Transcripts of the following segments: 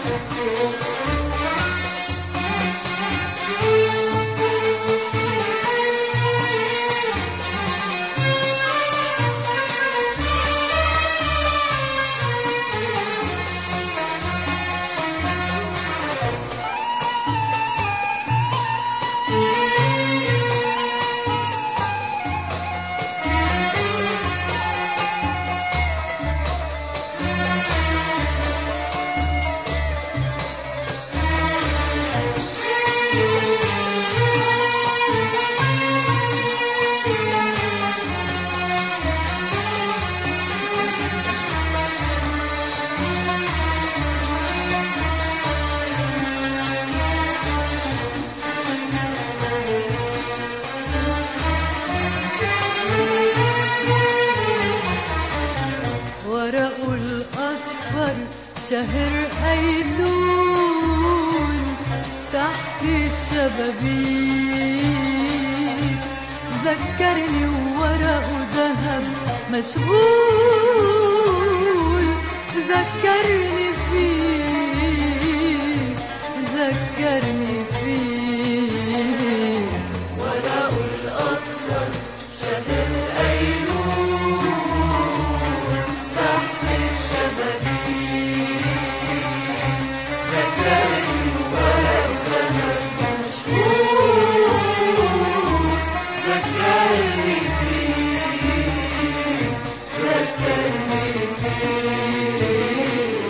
شهر أيلول تحت الشبابيك ذكرني وورقه ذهب مشغول ذكرني فيك ذكرني فيك ورقه الأصفر شهر أيلول تحت الشبابيك ذكرني ورقه ذهب مشغول ذكرني فيك ذكرني فيك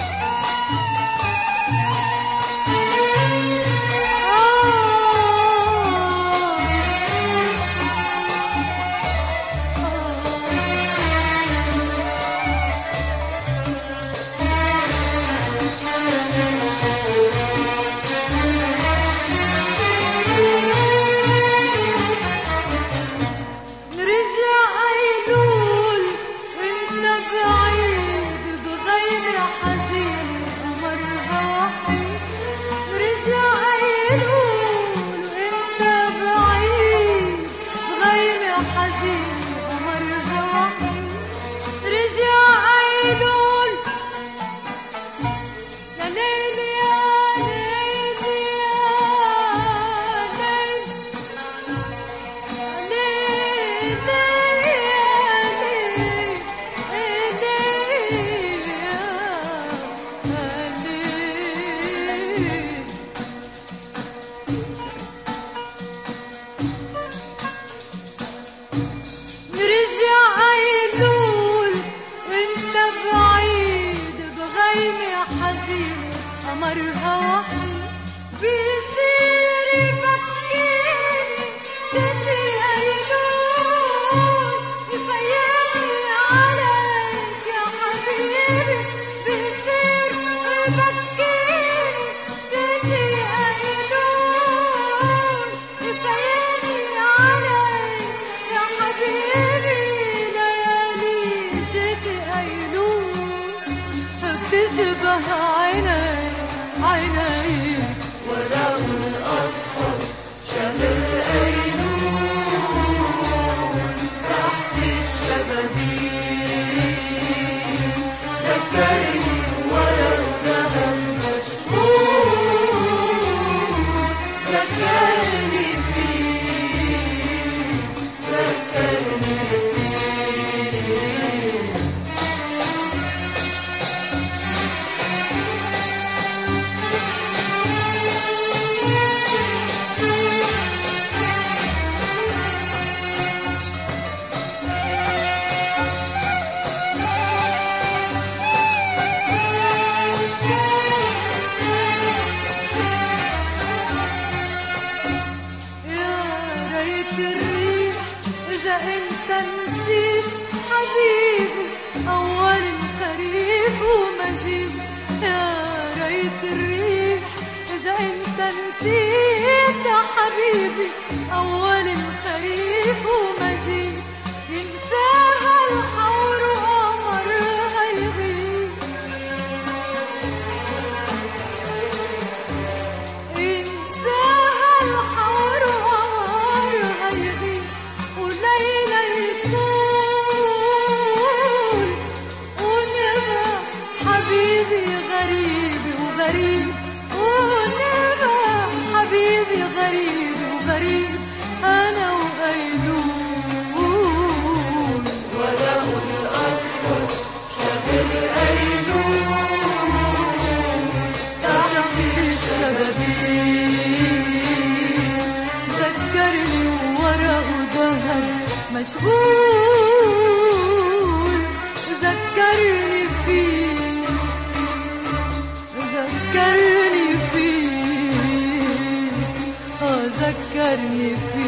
قمرها وحيد بيصير يبكيني ستي أيلول يفيقني عليك يا حبيبي بيصير يبكيني ستي أيلول يفيقني عليك يا حبيبي ليالي ستي أيلول بتشبه عيني ورقه الأصفر شهر أيلول تحت الشبابيك ذكرني ورقه ذهب مشغول ذكرني فيك ذكرني فيك الريح إذا أنت نسيت حبيبي أول الخريف ومجيب يا ريت الريح إذا أنت نسيت يا حبيبي أول الخريف ومجيب ينساها الحور وقمرها يغيب ينساها الحور وقمرها يغيب وليلة يطول ونبقى حبيبي غريبي غريب ونبع حبيبي غريب وغريب أنا وقيلول ورق الأصفر شاف القيلول تحت الشبابيك ذكرني ورق ذهب مشغول ذكرني فيه ذكرني فيه ذكرني فيه